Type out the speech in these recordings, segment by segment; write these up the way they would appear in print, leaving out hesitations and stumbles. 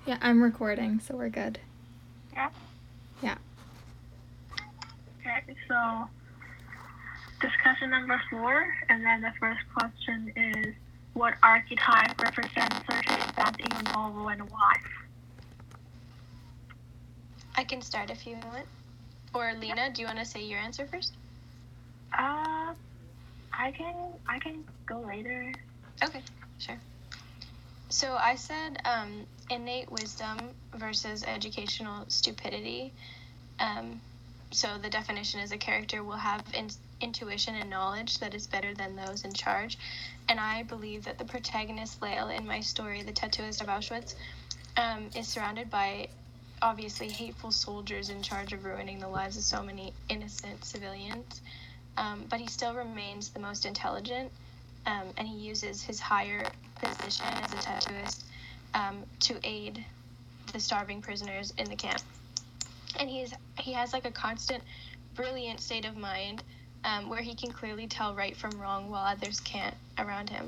Yeah, I'm recording, so we're good. Yeah? Yeah. Okay, so discussion number 4, and then the first question is, what archetype represents certain events in the novel and why? I can start if you want. Or Lena, do you want to say your answer first? I can go later. Okay, sure. So I said innate wisdom versus educational stupidity. So the definition is a character will have intuition and knowledge that is better than those in charge. And I believe that the protagonist, Lael, in my story, The Tattooist of Auschwitz, is surrounded by obviously hateful soldiers in charge of ruining the lives of so many innocent civilians. But he still remains the most intelligent, and he uses his higher position as a tattooist to aid the starving prisoners in the camp. And he has like a constant, brilliant state of mind where he can clearly tell right from wrong while others can't around him.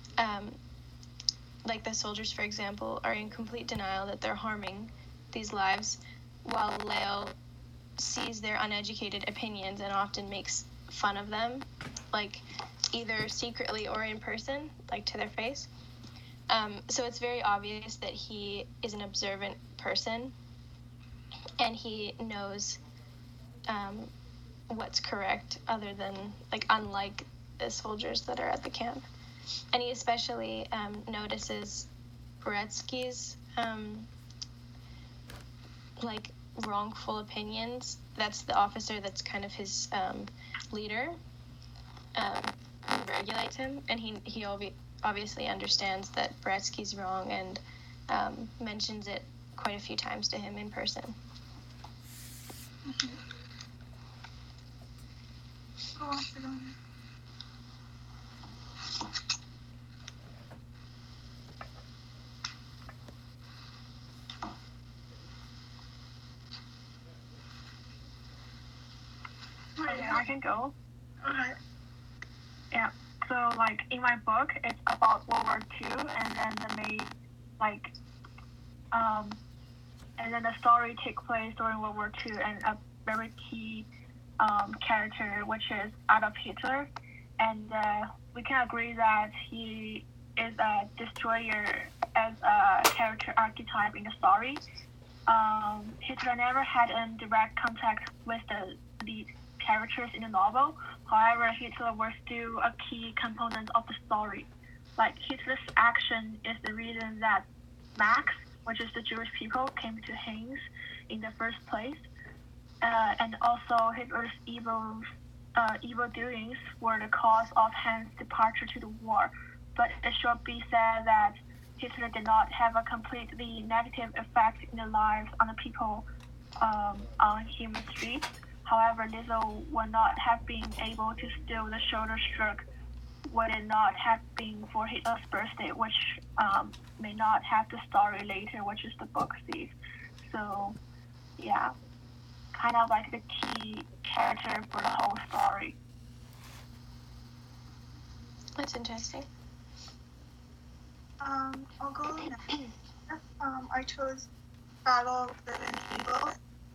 Like the soldiers, for example, are in complete denial that they're harming these lives, while Lael sees their uneducated opinions and often makes fun of them, like either secretly or in person, like to their face. So it's very obvious that he is an observant person, and he knows what's correct, other than, like, unlike the soldiers that are at the camp. And he especially notices Boretsky's like wrongful opinions. That's the officer that's kind of his leader, who regulates him, and he obviously understands that Boretsky's wrong and mentions it quite a few times to him in person. Mm-hmm. Okay, I can go. Okay. Yeah. So, like, in my book, it's about World War II, and then the main, like, and then the story takes place during World War II, and a very key character, which is Adolf Hitler, and we can agree that he is a destroyer as a character archetype in the story. Hitler never had a direct contact with the lead characters in the novel. However, Hitler was still a key component of the story. Like, Hitler's action is the reason that Max, which is the Jewish people, came to Haynes in the first place. And also Hitler's evil doings were the cause of Hans' departure to the war. But it should be said that Hitler did not have a completely negative effect in the lives on the people on human streets. However, Lizzo would not have been able to steal the shoulder shrug would it not have been for Hitler's birthday, which may not have the story later, which is the book thief. So, yeah, kind of like the key character for the whole story. That's interesting. I'll go next. I chose Battle of Good and Evil.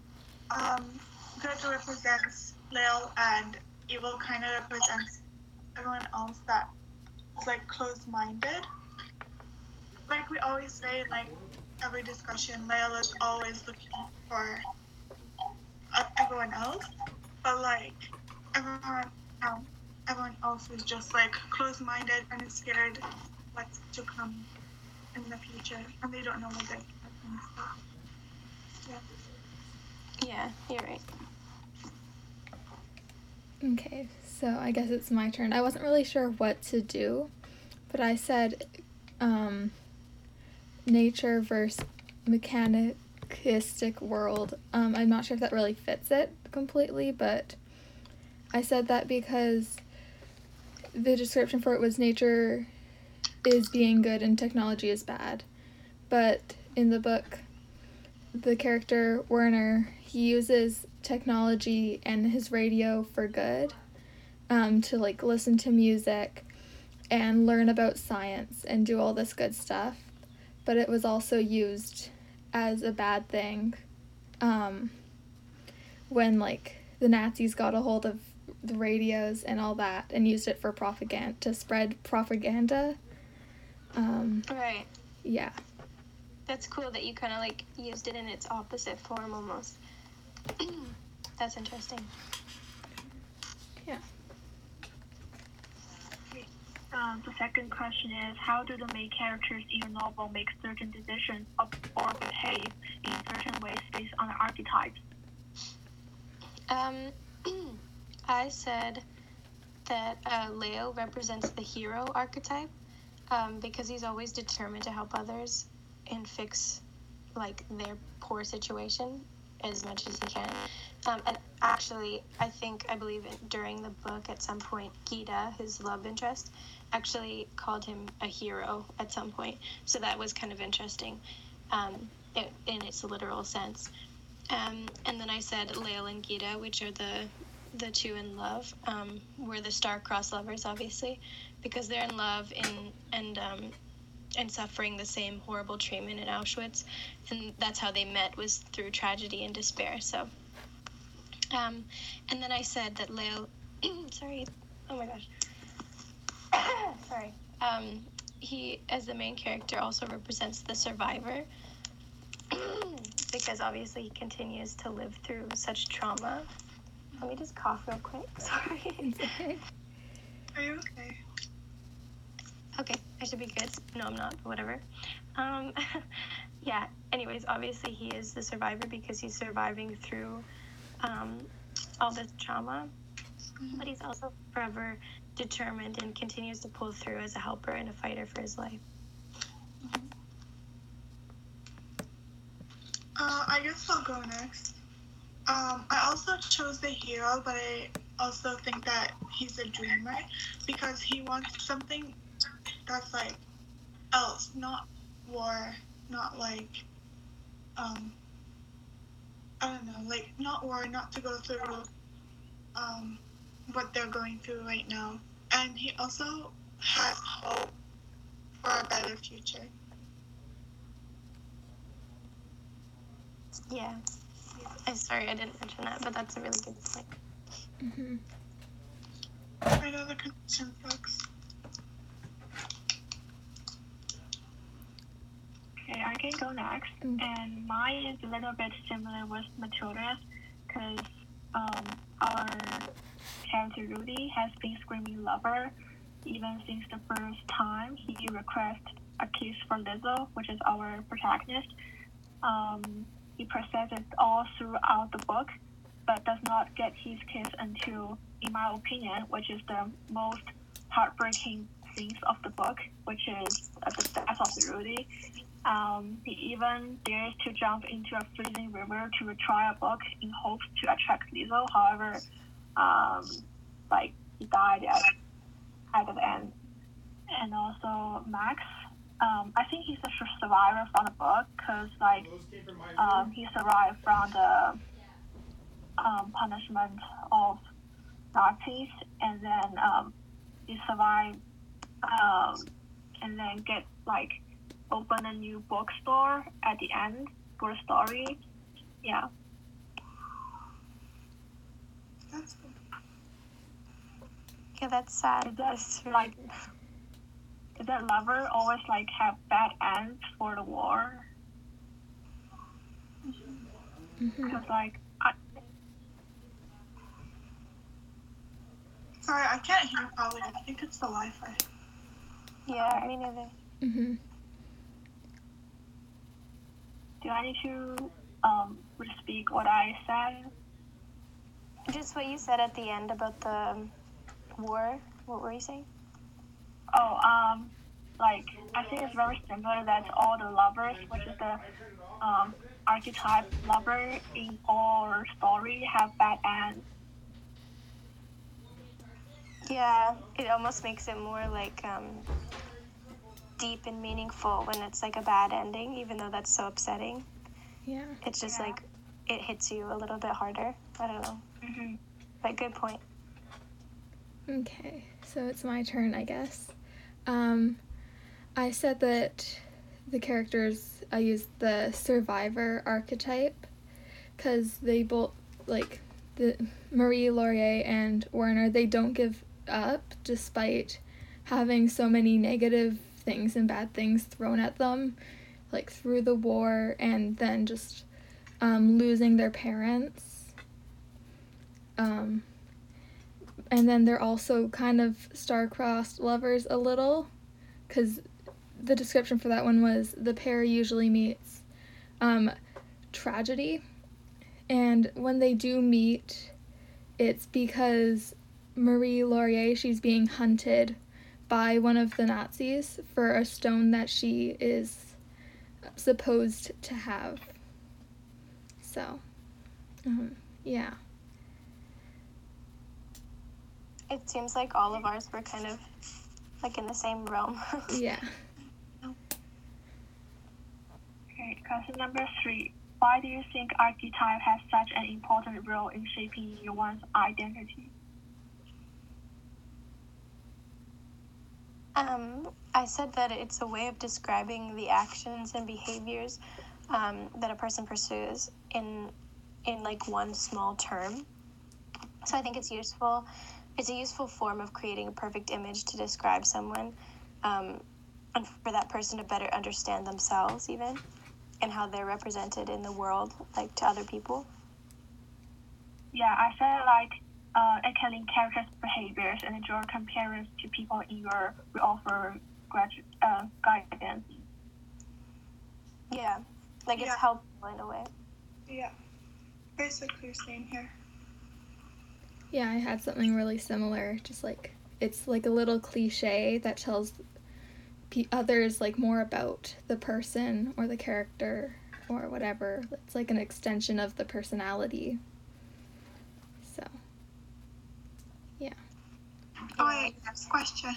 Good represents Lael, and evil kind of represents everyone else that is like closed-minded. Like we always say, like every discussion, Lael is always looking for everyone else, but like everyone else is just like closed-minded and is scared what's to come in the future, and they don't know what they're doing. So, Yeah, you're right. Okay, so I guess it's my turn. I wasn't really sure what to do, but I said nature versus mechanistic world. I'm not sure if that really fits it completely, but I said that because the description for it was nature is being good and technology is bad. But in the book, the character Werner, he uses technology and his radio for good, to like listen to music and learn about science and do all this good stuff. But it was also used as a bad thing when, like, the Nazis got a hold of the radios and all that and used it for propaganda, to spread propaganda. Right. Yeah. That's cool that you kind of, like, used it in its opposite form almost. That's interesting. Yeah. The second question is, how do the main characters in your novel make certain decisions or behave in certain ways based on the archetypes? I said that Leo represents the hero archetype because he's always determined to help others and fix, like, their poor situation as much as he can. And actually, I believe during the book at some point, Gita, his love interest, actually called him a hero at some point. So that was kind of interesting in its literal sense. And then I said Leo and Gita, which are the two in love, were the star-crossed lovers, obviously, because they're in love and suffering the same horrible treatment in Auschwitz, and that's how they met, was through tragedy and despair. So, and then I said that Leo, sorry, oh my gosh, sorry, he, as the main character, also represents the survivor, because obviously he continues to live through such trauma. Let me just cough real quick, sorry. Are you okay? Okay, I should be good. No, I'm not, but whatever. Yeah, anyways, obviously he is the survivor because he's surviving through all this trauma, but he's also forever determined and continues to pull through as a helper and a fighter for his life. I guess I'll go next. I also chose the hero, but I also think that he's a dreamer because he wants something that's, like, else, not war, not, like, I don't know, like, not war, not to go through what they're going through right now. And he also has hope for a better future. Yeah. I'm sorry I didn't mention that, but that's a really good point. Mm-hmm. I know the connection sucks. Okay, I can go next. And mine is a little bit similar with Matilda's because our character Rudy has been screaming lover even since the first time he requested a kiss from Lizzo, which is our protagonist. He processes all throughout the book, but does not get his kiss until, in my opinion, which is the most heartbreaking scenes of the book, which is the death of Rudy. He even dares to jump into a freezing river to retry a book in hopes to attract Lizzo. However, he died at the end. And also Max. I think he's a survivor from the book because, he survived from the punishment of Nazis, and then he survived, and then get, open a new bookstore at the end for the story. Yeah. That's good. Yeah, that's sad. Did that lover always have bad ends for the war? Because Sorry, I can't hear probably. I think it's the Wi-Fi. Yeah, me neither. Mm-hmm. Do I need to speak what I said? Just what you said at the end about the war. What were you saying? Oh, I think it's very similar that all the lovers, which is the archetype lover in all story, have bad ends. Yeah, it almost makes it more deep and meaningful when it's a bad ending, even though that's so upsetting. Yeah. It's just it hits you a little bit harder. I don't know. Mm-hmm. But good point. Okay, so it's my turn, I guess. I said that the characters I used the survivor archetype because they both, like, the Marie Laurier and Werner, they don't give up despite having so many negative things and bad things thrown at them, like through the war and then just losing their parents. And then they're also kind of star-crossed lovers a little, because the description for that one was the pair usually meets tragedy. And when they do meet, it's because Marie Laurier, she's being hunted by one of the Nazis for a stone that she is supposed to have. So, yeah. It seems like all of ours were kind of like in the same realm. Yeah. Okay, question number 3. Why do you think archetype has such an important role in shaping one's identity? I said that it's a way of describing the actions and behaviors that a person pursues in like one small term. So I think it's useful. It's a useful form of creating a perfect image to describe someone, and for that person to better understand themselves even, and how they're represented in the world, like to other people. Yeah, I said like it can link characters' behaviors and draw comparisons to people in your offer guidance. Yeah, like it's helpful in a way. Yeah, basically same here. Yeah, I had something really similar, just like, it's like a little cliche that tells others like more about the person or the character or whatever. It's like an extension of the personality. So, yeah. Oh wait, next question.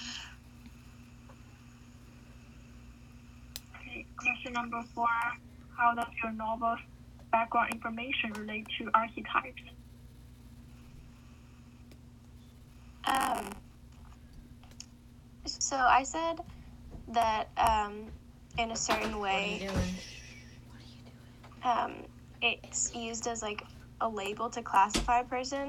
Okay, question number 4. How does your novel's background information relate to archetypes? So I said that in a certain way, it's used as like a label to classify a person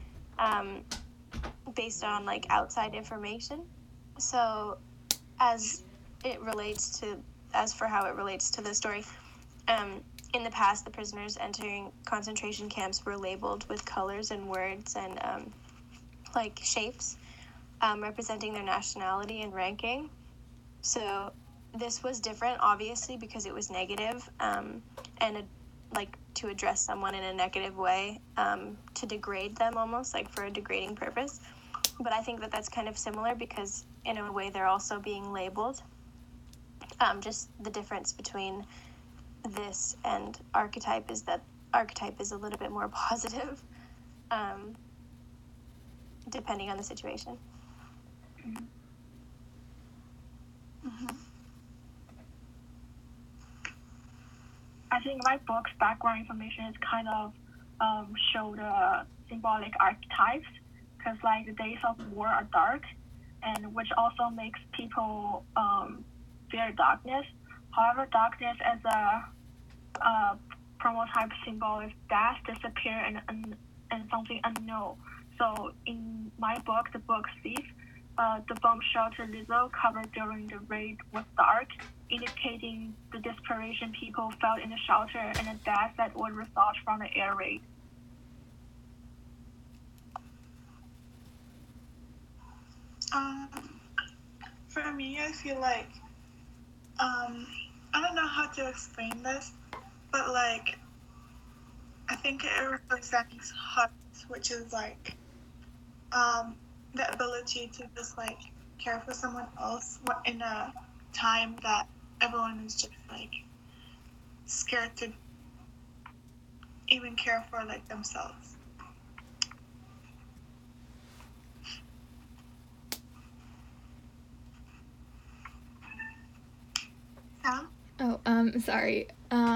based on like outside information. So as for how it relates to the story, in the past, the prisoners entering concentration camps were labeled with colors and words and like shapes representing their nationality and ranking. So this was different, obviously, because it was negative, and like to address someone in a negative way, to degrade them almost, like for a degrading purpose. But I think that that's kind of similar because in a way they're also being labeled. Just the difference between this and archetype is that archetype is a little bit more positive, depending on the situation. Mm-hmm. I think my book's background information is kind of show the symbolic archetypes, because like the days of war are dark, and which also makes people fear darkness. However, darkness as a prototype symbol is death, disappear, and something unknown. So in my book, the book's thief, the bomb shelter Lizzo covered during the raid was dark, indicating the desperation people felt in the shelter and the death that would result from the air raid. For me, I feel like I don't know how to explain this, but like I think it represents heart, which is like the ability to just like care for someone else in a time that everyone is just like scared to even care for like themselves. Sam? Oh, sorry.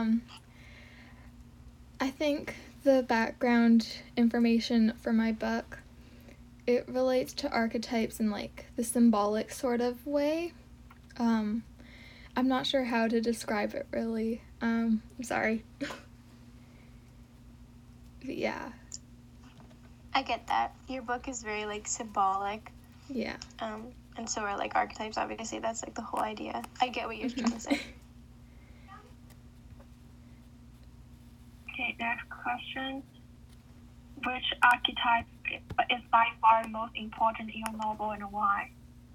I think the background information for my book, it relates to archetypes in like the symbolic sort of way. I'm not sure how to describe it really. I'm sorry. But yeah. I get that. Your book is very, like, symbolic. Yeah. And so are, like, archetypes, obviously. That's, like, the whole idea. I get what you're trying to say. Okay, next question. Which archetype is by far most important in your novel and why?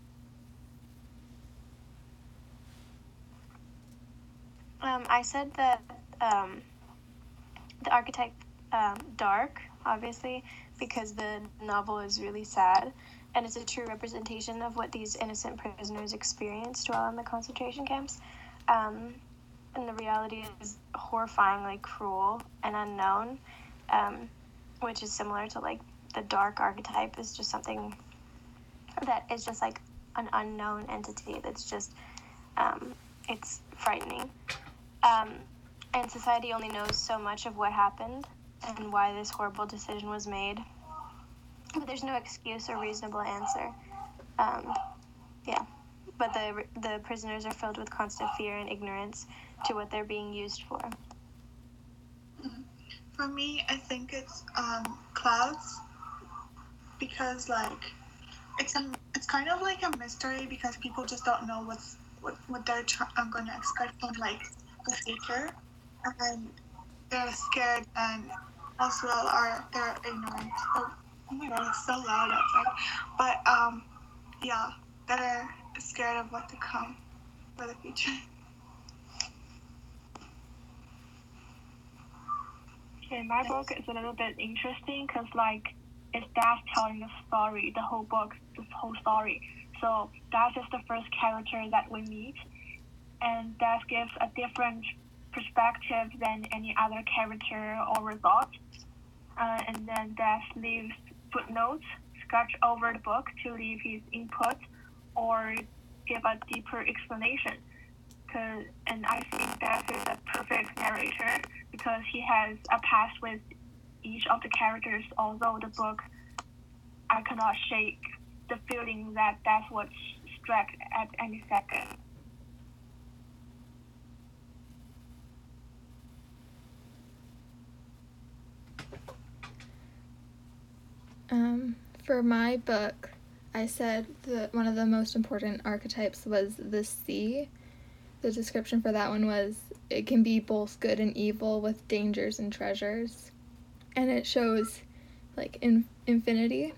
I said that the archetype dark, obviously, because the novel is really sad, and it's a true representation of what these innocent prisoners experienced while in the concentration camps. And the reality is horrifyingly cruel and unknown, which is similar to, like, the dark archetype is just something that is just, like, an unknown entity that's just, it's frightening. And society only knows so much of what happened and why this horrible decision was made. But there's no excuse or reasonable answer. Yeah. But the prisoners are filled with constant fear and ignorance to what they're being used for. For me, I think it's clouds, because like it's kind of like a mystery because people just don't know what they're going to expect from like the future, and they're scared and as well they're ignorant. Oh my god, it's so loud outside. But yeah, they're scared of what to come for the future. Okay, my book is a little bit interesting because, like, it's Dash telling the story, the whole book, this whole story. So Dash is the first character that we meet, and Dash gives a different perspective than any other character or result. And then Dash leaves footnotes, sketch over the book to leave his input or give a deeper explanation. And I think Dash is a perfect narrator because he has a past with each of the characters, although the book, I cannot shake the feeling that that's what struck at any second. For my book, I said that one of the most important archetypes was the sea. The description for that one was, it can be both good and evil with dangers and treasures. And it shows, like, infinity.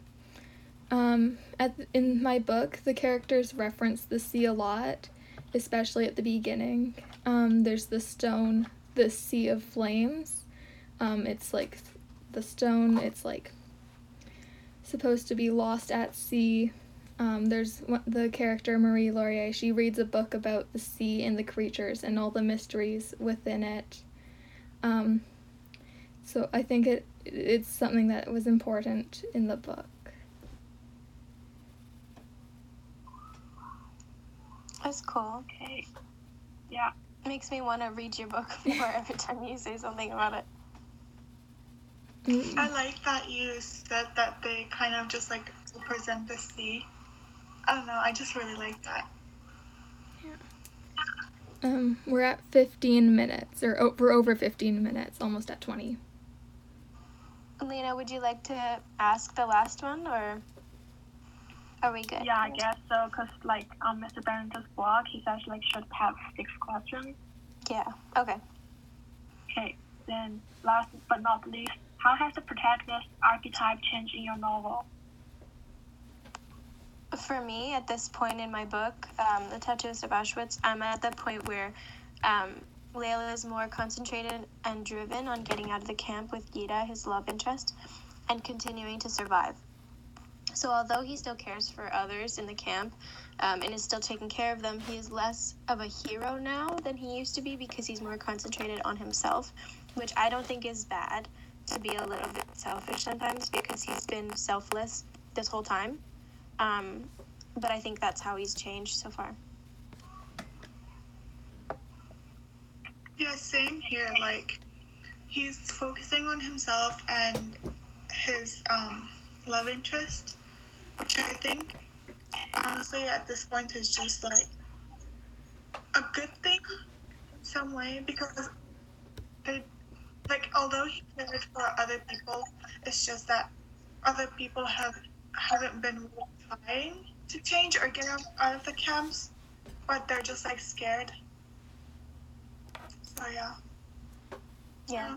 In my book, the characters reference the sea a lot, especially at the beginning. There's the stone, the Sea of Flames. It's like the stone, it's like supposed to be lost at sea. There's the character Marie Laurier. She reads a book about the sea and the creatures and all the mysteries within it. So I think it's something that was important in the book. That's cool. Okay. Yeah. Makes me want to read your book more every time you say something about it. I like that you said that they kind of just like represent the sea. I don't know, I just really like that. Yeah. We're at 15 minutes, or we're over 15 minutes, almost at 20. Lena, would you like to ask the last one, or are we good? Yeah, I guess so, because, like, on Mr. Barrington's blog, he says, like, should have 6 questions. Yeah, okay. Okay, then last but not least, how has the protagonist archetype changed in your novel? For me, at this point in my book, The Tattooist of Auschwitz, I'm at the point where Layla is more concentrated and driven on getting out of the camp with Gita, his love interest, and continuing to survive. So although he still cares for others in the camp and is still taking care of them, he is less of a hero now than he used to be because he's more concentrated on himself, which I don't think is bad, to be a little bit selfish sometimes because he's been selfless this whole time. But I think that's how he's changed so far. Yeah, same here. Like, he's focusing on himself and his love interest, which I think, honestly, at this point is just like a good thing in some way because they, like, although he cared for other people, it's just that other people haven't been trying to change or get out of the camps, but they're just like scared. So yeah. Yeah.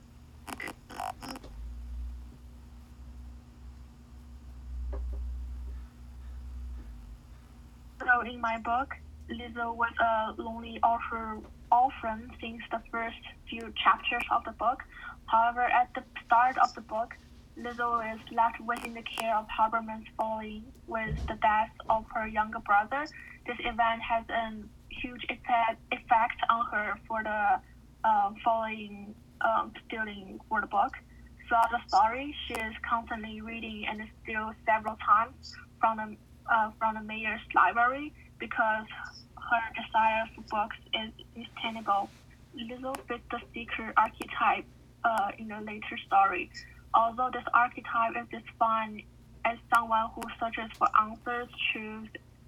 So in my book, Lizzo was a lonely orphan since the first few chapters of the book. However, at the start of the book, Lizzo is left within the care of Haberman's following with the death of her younger brother. This event has a huge effect on her for the following stealing for the book. Throughout the story, she is constantly reading and steals several times from the mayor's library because her desire for books is untenable. Lizzo fits the seeker archetype in the later story. Although this archetype is defined as someone who searches for answers, truth,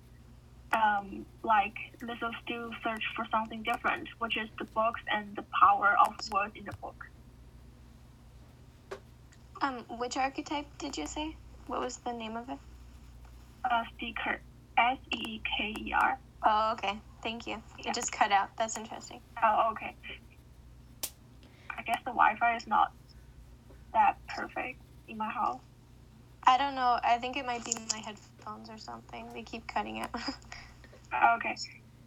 like Lizzo still search for something different, which is the books and the power of words in the book. Which archetype did you say? What was the name of it? Seeker, Seeker. Oh, okay. Thank you. Yeah. It just cut out. That's interesting. Oh, okay. I guess the Wi-Fi is not that perfect in my house. I don't know. I think it might be my headphones or something. They keep cutting out. Okay.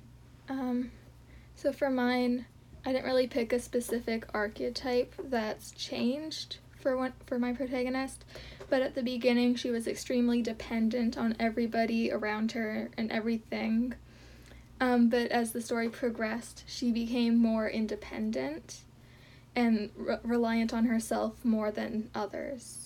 So for mine, I didn't really pick a specific archetype that's changed for my protagonist, but at the beginning she was extremely dependent on everybody around her and everything. But as the story progressed, she became more independent and reliant on herself more than others.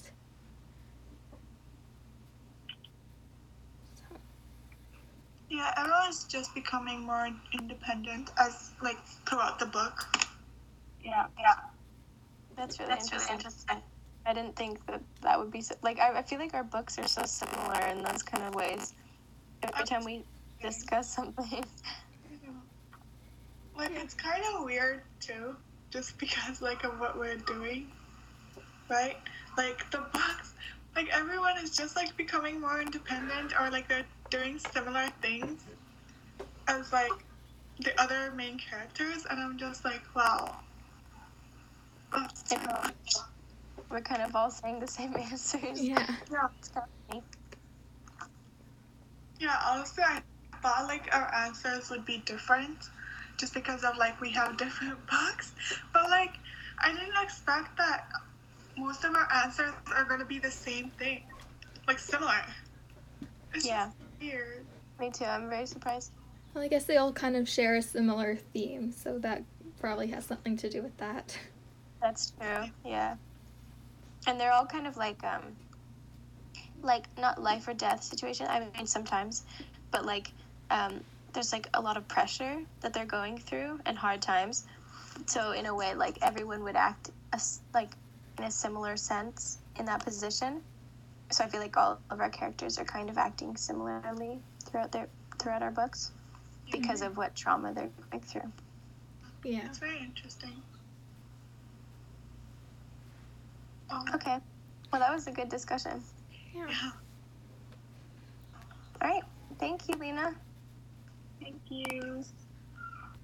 Yeah, everyone's just becoming more independent as like throughout the book. Yeah. That's really interesting. I didn't think that would be so, like, I feel like our books are so similar in those kind of ways. Every time we discuss something. Like, it's kind of weird too, just because like of what we're doing, right? Like the books, like everyone is just like becoming more independent, or like they're doing similar things as like the other main characters, and I'm just like, wow. We're kind of all saying the same answers. Yeah. It's kind of funny. Yeah, honestly, I thought like our answers would be different just because of like we have different books. But like, I didn't expect that most of our answers are going to be the same thing, like similar. It's just weird. Me too. I'm very surprised. Well, I guess they all kind of share a similar theme, so that probably has something to do with that. That's true. Yeah. And they're all kind of like not life or death situation. I mean, sometimes, but like, there's like a lot of pressure that they're going through and hard times. So in a way, like everyone would act like in a similar sense in that position. So I feel like all of our characters are kind of acting similarly throughout our books because of what trauma they're going through. Yeah. It's very interesting. Okay. Well, that was a good discussion. Yeah. All right. Thank you, Lena. Thank you.